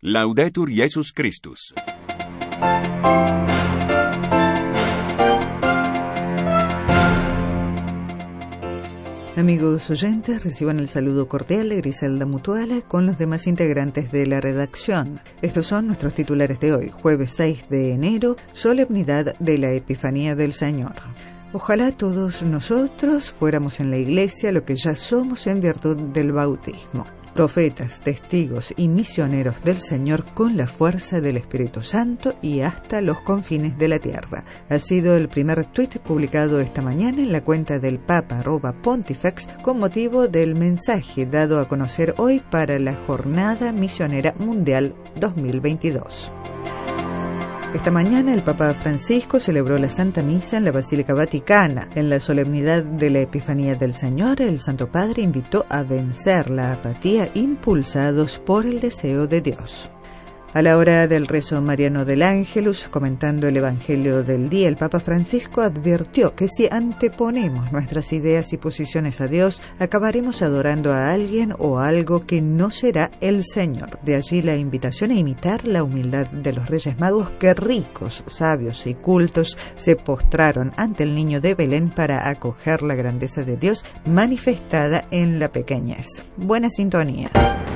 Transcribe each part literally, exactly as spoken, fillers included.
Laudetur Jesus Christus. Amigos oyentes, reciban el saludo cordial de Griselda Mutuale con los demás integrantes de la redacción. Estos son nuestros titulares de hoy, jueves seis de enero, solemnidad de la Epifanía del Señor. Ojalá todos nosotros fuéramos en la iglesia lo que ya somos en virtud del bautismo. Profetas, testigos y misioneros del Señor con la fuerza del Espíritu Santo y hasta los confines de la tierra. Ha sido el primer tuit publicado esta mañana en la cuenta del Papa arroba Pontifex con motivo del mensaje dado a conocer hoy para la Jornada Misionera Mundial dos mil veintidós. Esta mañana el Papa Francisco celebró la Santa Misa en la Basílica Vaticana. En la solemnidad de la Epifanía del Señor, el Santo Padre invitó a vencer la apatía impulsados por el deseo de Dios. A la hora del rezo mariano del Ángelus, comentando el Evangelio del día, el Papa Francisco advirtió que si anteponemos nuestras ideas y posiciones a Dios, acabaremos adorando a alguien o algo que no será el Señor. De allí la invitación a imitar la humildad de los Reyes Magos que ricos, sabios y cultos se postraron ante el niño de Belén para acoger la grandeza de Dios manifestada en la pequeñez. Buena sintonía.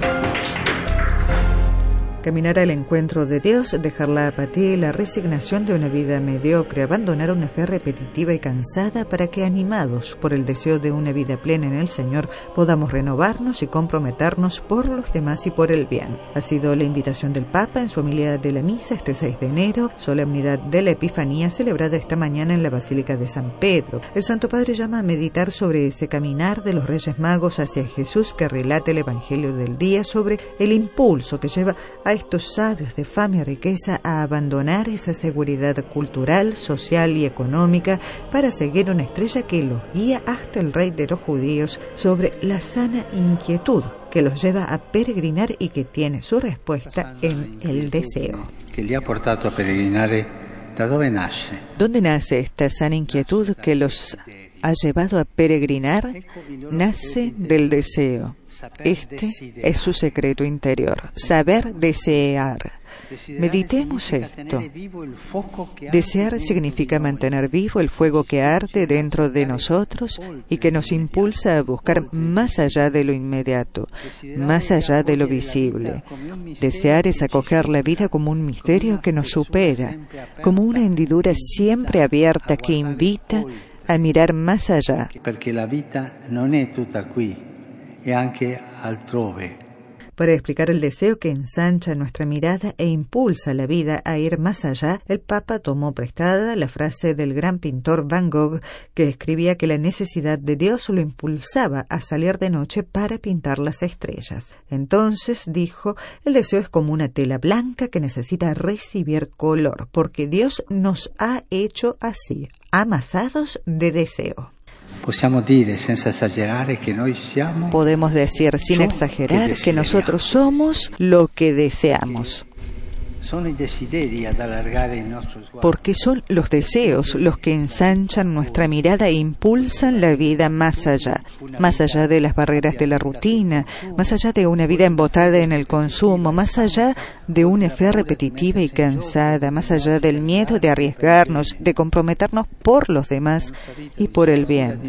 Caminar al encuentro de Dios, dejar la apatía y la resignación de una vida mediocre, abandonar una fe repetitiva y cansada para que, animados por el deseo de una vida plena en el Señor, podamos renovarnos y comprometernos por los demás y por el bien. Ha sido la invitación del Papa en su homilía de la misa este seis de enero, solemnidad de la Epifanía celebrada esta mañana en la Basílica de San Pedro. El Santo Padre llama a meditar sobre ese caminar de los Reyes Magos hacia Jesús que relata el Evangelio del día, sobre el impulso que lleva a a estos sabios de fama y riqueza a abandonar esa seguridad cultural, social y económica para seguir una estrella que los guía hasta el Rey de los Judíos, sobre la sana inquietud que los lleva a peregrinar y que tiene su respuesta en el deseo. Que le ha portato a peregrinare, ¿da dove nace? ¿Dónde nace esta sana inquietud que los ha llevado a peregrinar? Nace del deseo. Este es su secreto interior, saber desear. Meditemos esto. Desear significa mantener vivo el fuego que arde dentro de nosotros y que nos impulsa a buscar más allá de lo inmediato, más allá de lo visible. Desear es acoger la vida como un misterio que nos supera, como una hendidura siempre abierta que invita a mirar más allá. Porque la vida non è tutta qui, è anche altrove. Para explicar el deseo que ensancha nuestra mirada e impulsa la vida a ir más allá, el Papa tomó prestada la frase del gran pintor Van Gogh, que escribía que la necesidad de Dios lo impulsaba a salir de noche para pintar las estrellas. Entonces, dijo, el deseo es como una tela blanca que necesita recibir color, porque Dios nos ha hecho así, amasados de deseo. Podemos decir sin exagerar que nosotros somos lo que deseamos. Porque son los deseos los que ensanchan nuestra mirada e impulsan la vida más allá, más allá de las barreras de la rutina, más allá de una vida embotada en el consumo, más allá de una fe repetitiva y cansada, más allá del miedo de arriesgarnos, de comprometernos por los demás y por el bien.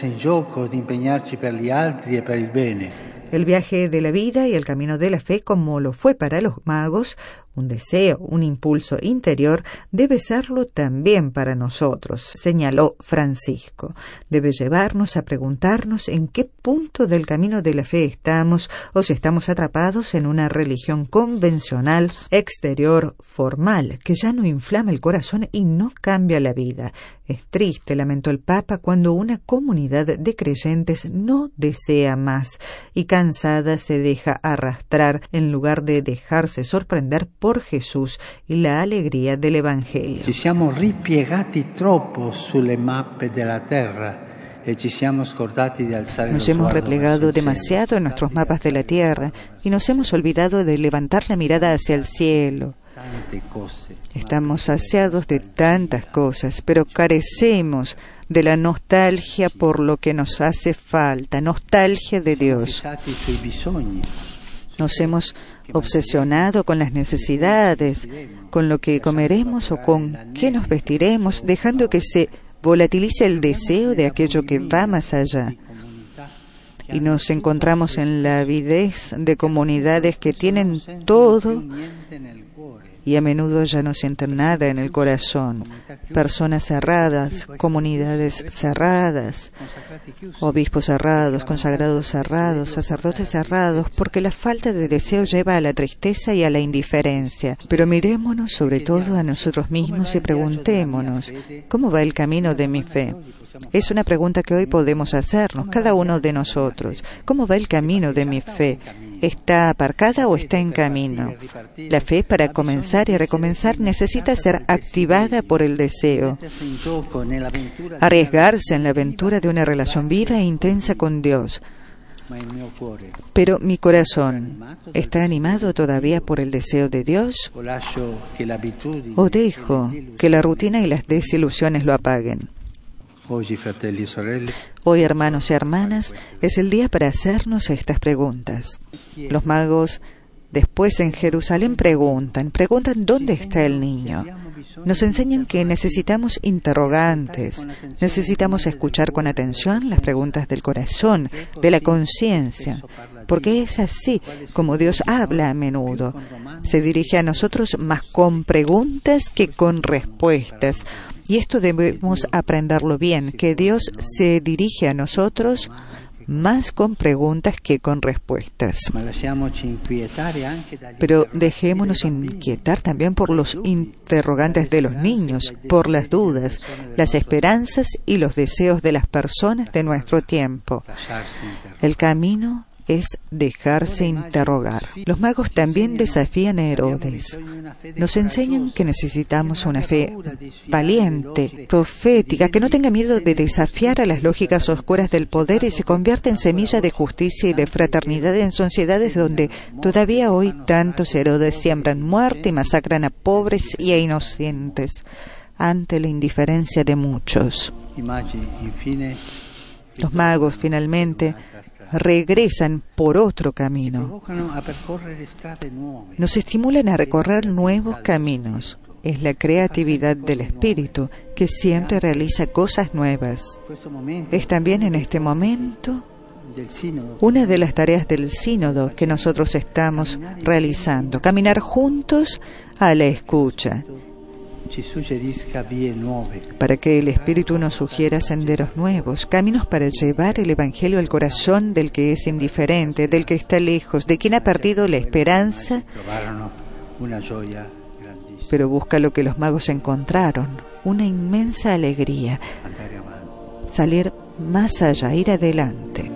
El viaje de la vida y el camino de la fe, como lo fue para los magos, un deseo, un impulso interior, debe serlo también para nosotros, señaló Francisco. Debe llevarnos a preguntarnos en qué punto del camino de la fe estamos o si estamos atrapados en una religión convencional, exterior, formal, que ya no inflama el corazón y no cambia la vida. Es triste, lamentó el Papa, cuando una comunidad de creyentes no desea más y cansada se deja arrastrar en lugar de dejarse sorprender por Jesús y la alegría del Evangelio. Ci siamo ripiegati troppo sulle mappe della terra. Nos hemos replegado demasiado en nuestros mapas de la tierra y nos hemos olvidado de levantar la mirada hacia el cielo. Estamos saciados de tantas cosas, pero carecemos de la nostalgia por lo que nos hace falta, nostalgia de Dios. Nos hemos obsesionado con las necesidades, con lo que comeremos o con qué nos vestiremos, dejando que se volatilice el deseo de aquello que va más allá. Y nos encontramos en la avidez de comunidades que tienen todo y a menudo ya no sienten nada en el corazón. Personas cerradas, comunidades cerradas, obispos cerrados, consagrados cerrados, sacerdotes cerrados, porque la falta de deseo lleva a la tristeza y a la indiferencia. Pero mirémonos sobre todo a nosotros mismos y preguntémonos, ¿cómo va el camino de mi fe? Es una pregunta que hoy podemos hacernos, cada uno de nosotros. ¿Cómo va el camino de mi fe? ¿Está aparcada o está en camino? La fe, para comenzar y recomenzar, necesita ser activada por el deseo. Arriesgarse en la aventura de una relación viva e intensa con Dios. Pero mi corazón, ¿está animado todavía por el deseo de Dios? ¿O dejo que la rutina y las desilusiones lo apaguen? Hoy, hermanos y hermanas, es el día para hacernos estas preguntas. Los magos después en Jerusalén preguntan, preguntan dónde está el niño. Nos enseñan que necesitamos interrogantes, necesitamos escuchar con atención las preguntas del corazón, de la conciencia, porque es así como Dios habla a menudo. Se dirige a nosotros más con preguntas que con respuestas. Y esto debemos aprenderlo bien, que Dios se dirige a nosotros más con preguntas que con respuestas. Pero dejémonos inquietar también por los interrogantes de los niños, por las dudas, las esperanzas y los deseos de las personas de nuestro tiempo. El camino es dejarse interrogar. Los magos también desafían a Herodes. Nos enseñan que necesitamos una fe valiente, profética, que no tenga miedo de desafiar a las lógicas oscuras del poder y se convierta en semilla de justicia y de fraternidad en sociedades donde todavía hoy tantos Herodes siembran muerte y masacran a pobres y a inocentes ante la indiferencia de muchos. Los magos, finalmente, regresan por otro camino. Nos estimulan a recorrer nuevos caminos. Es la creatividad del Espíritu que siempre realiza cosas nuevas. Es también en este momento una de las tareas del sínodo que nosotros estamos realizando, caminar juntos a la escucha, para que el Espíritu nos sugiera senderos nuevos, caminos para llevar el Evangelio al corazón del que es indiferente, del que está lejos, de quien ha perdido la esperanza, pero busca lo que los magos encontraron, una inmensa alegría, salir más allá, ir adelante.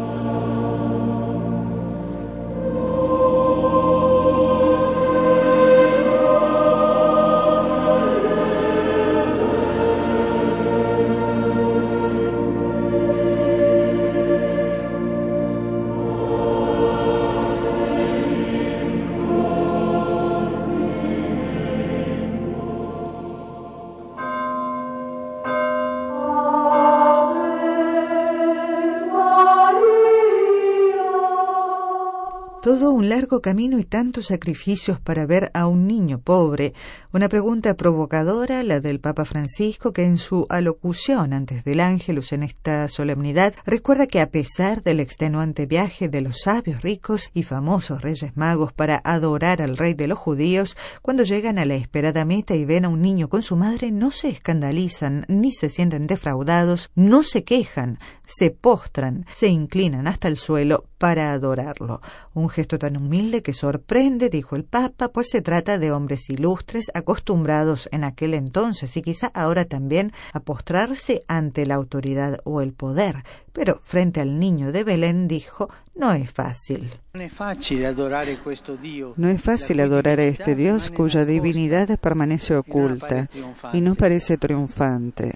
Todo un largo camino y tantos sacrificios para ver a un niño pobre. Una pregunta provocadora, la del Papa Francisco, que en su alocución antes del Ángelus en esta solemnidad recuerda que a pesar del extenuante viaje de los sabios, ricos y famosos reyes magos para adorar al rey de los judíos, cuando llegan a la esperada meta y ven a un niño con su madre, no se escandalizan ni se sienten defraudados, no se quejan, se postran, se inclinan hasta el suelo para adorarlo. Un gesto tan humilde que sorprende, dijo el Papa, pues se trata de hombres ilustres acostumbrados en aquel entonces y quizá ahora también a postrarse ante la autoridad o el poder. Pero frente al niño de Belén dijo, no es fácil. No es fácil adorar a este Dios cuya divinidad permanece oculta y no parece triunfante.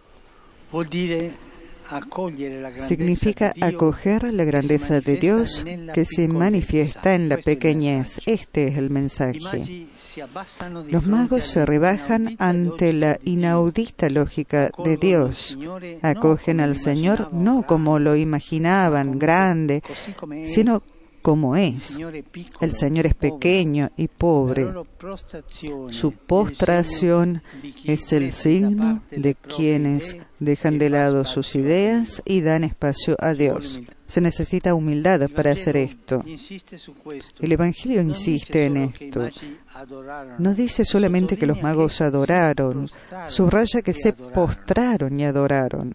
Significa acoger la grandeza de Dios que se manifiesta en la pequeñez. Este es el mensaje. Los magos se rebajan ante la inaudita lógica de Dios. Acogen al Señor no como lo imaginaban, grande, sino como es. El Señor es pequeño y pobre. Su postración es el signo de quienes dejan de lado sus ideas y dan espacio a Dios. Se necesita humildad para hacer esto. El Evangelio insiste en esto. No dice solamente que los magos adoraron, subraya que se postraron y adoraron.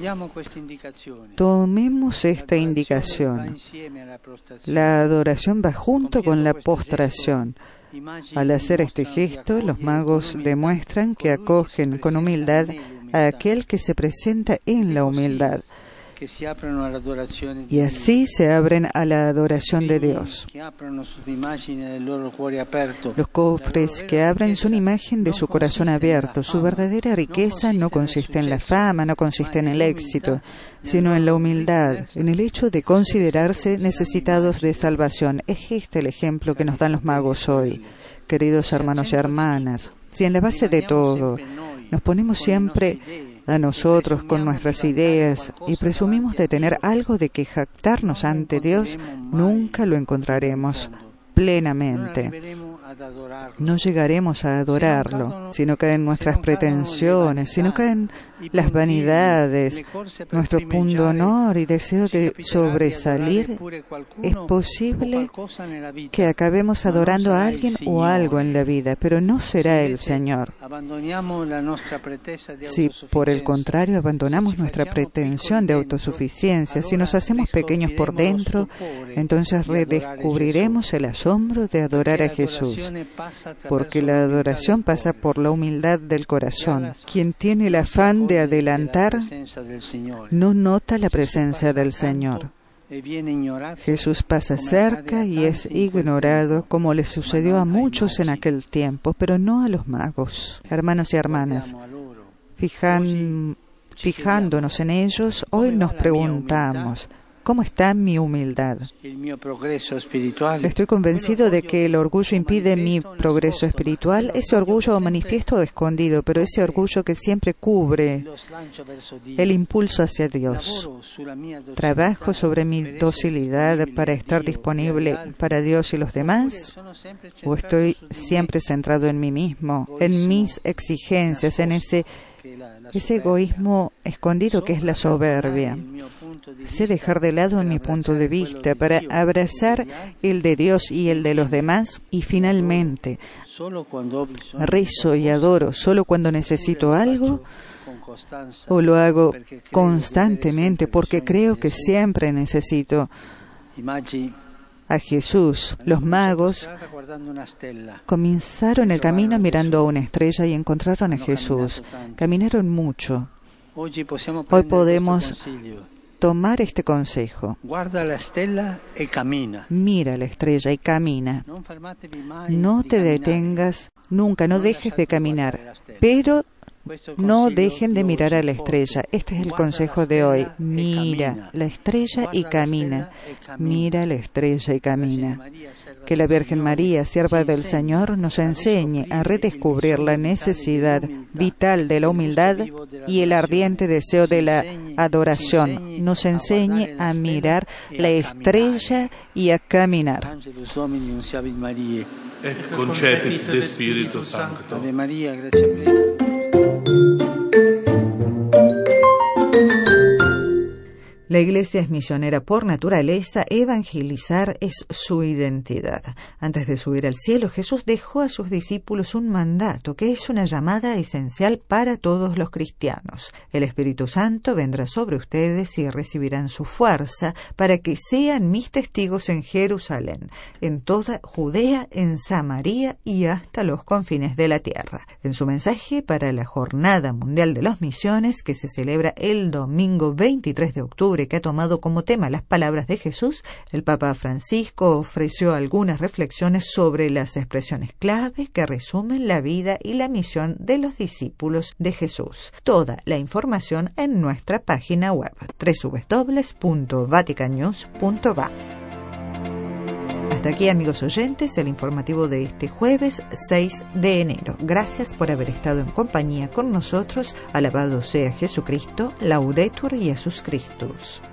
Tomemos esta indicación. La adoración va junto con la postración. Al hacer este gesto, los magos demuestran que acogen con humildad a aquel que se presenta en la humildad. Y así se abren a la adoración de Dios. Los cofres que abren son imagen de su corazón abierto. Su verdadera riqueza no consiste en la fama, no consiste en el éxito, sino en la humildad, en el hecho de considerarse necesitados de salvación. Es este el ejemplo que nos dan los magos hoy. Queridos hermanos y hermanas, si en la base de todo nos ponemos siempre a nosotros con nuestras ideas y presumimos de tener algo de que jactarnos ante Dios, nunca lo encontraremos plenamente. No llegaremos a adorarlo, si no caen nuestras pretensiones, si no caen las vanidades, nuestro pundonor y deseo de sobresalir. Es posible que acabemos adorando a alguien o algo en la vida, pero no será el Señor. Si por el contrario abandonamos nuestra pretensión de autosuficiencia, si nos hacemos pequeños por dentro, entonces redescubriremos el asombro de adorar a Jesús, porque la adoración pasa por la humildad del corazón. Quien tiene el afán de adelantar no nota la presencia del Señor. Jesús pasa cerca y es ignorado, como le sucedió a muchos en aquel tiempo, pero no a los magos. Hermanos y hermanas, fijan, fijándonos en ellos, hoy nos preguntamos: ¿cómo está mi humildad? Estoy convencido de que el orgullo impide mi progreso espiritual, ese orgullo manifiesto o escondido, pero ese orgullo que siempre cubre el impulso hacia Dios. ¿Trabajo sobre mi docilidad para estar disponible para Dios y los demás? ¿O estoy siempre centrado en mí mismo, en mis exigencias, en ese Ese egoísmo escondido que es la soberbia? Sé dejar de lado mi punto de vista para abrazar el de Dios y el de los demás, y finalmente rezo y adoro solo cuando necesito algo, o lo hago constantemente porque creo que siempre necesito a Jesús. Los magos comenzaron el camino mirando a una estrella y encontraron a Jesús. Caminaron mucho. Hoy podemos tomar este consejo. Mira la estrella y camina. No te detengas nunca, no dejes de caminar, pero no dejen de mirar a la estrella. Este es el consejo de hoy. Mira la estrella y camina. Mira la estrella y camina. Que la Virgen María, sierva del Señor, nos enseñe a redescubrir la necesidad vital de la humildad y el ardiente deseo de la adoración. Nos enseñe a mirar la estrella y a caminar. Et concepit de Spiritu Sancto. Ave Maria, gracia plena. La Iglesia es misionera por naturaleza, evangelizar es su identidad. Antes de subir al cielo, Jesús dejó a sus discípulos un mandato que es una llamada esencial para todos los cristianos. El Espíritu Santo vendrá sobre ustedes y recibirán su fuerza para que sean mis testigos en Jerusalén, en toda Judea, en Samaria y hasta los confines de la tierra. En su mensaje para la Jornada Mundial de las Misiones, que se celebra el domingo veintitrés de octubre, que ha tomado como tema las palabras de Jesús, el Papa Francisco ofreció algunas reflexiones sobre las expresiones clave que resumen la vida y la misión de los discípulos de Jesús. Toda la información en nuestra página web doble u doble u doble u punto vatican news punto va. Hasta aquí, amigos oyentes, el informativo de este jueves seis de enero. Gracias por haber estado en compañía con nosotros. Alabado sea Jesucristo, Laudetur Jesus Christus.